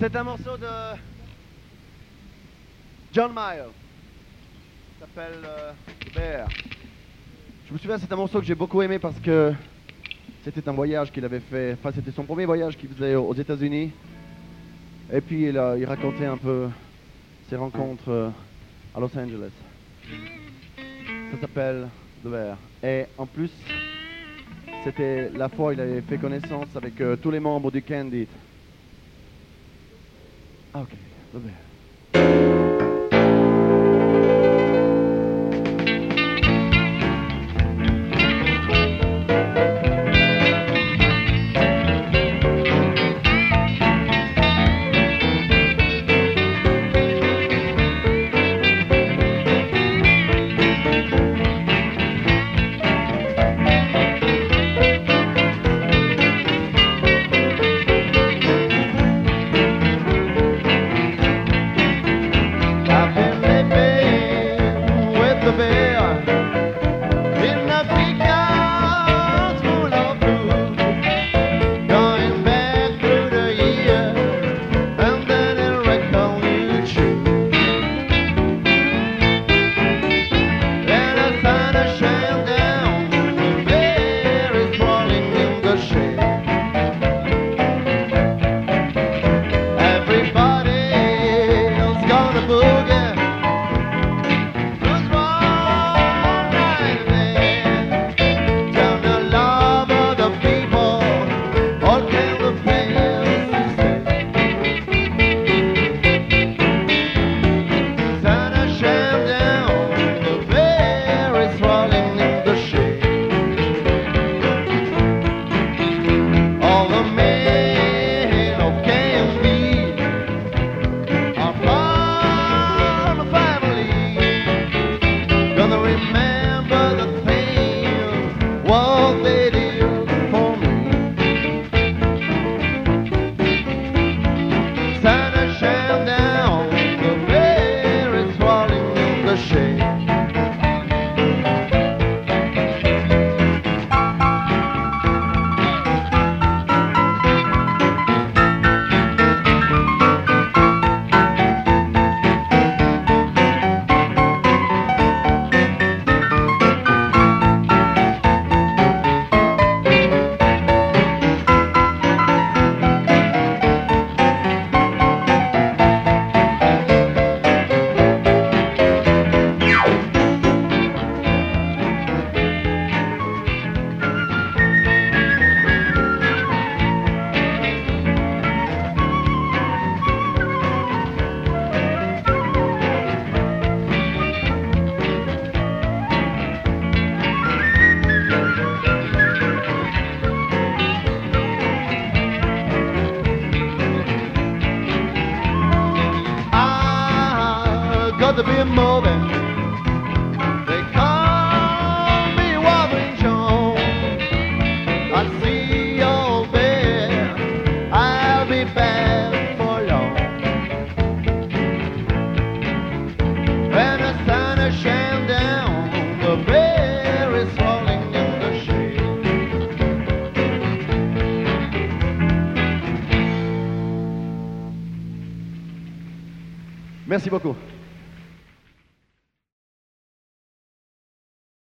C'est un morceau de John Mayer. Ça s'appelle Bear. Je me souviens, c'est un morceau que j'ai beaucoup aimé parce que c'était un voyage qu'il avait fait. Enfin, c'était son premier voyage qu'il faisait aux États-Unis. Et puis il racontait un peu ses rencontres à Los Angeles. Ça s'appelle The Bear. Et en plus, c'était la fois où il avait fait connaissance avec tous les membres du Candid. Ah, ok, The Bear. Got to be moving. They call me Wobbling Joe. I see your bear. I'll be back for long. When the sun is shining down, the bear is rolling in the shade. Merci beaucoup.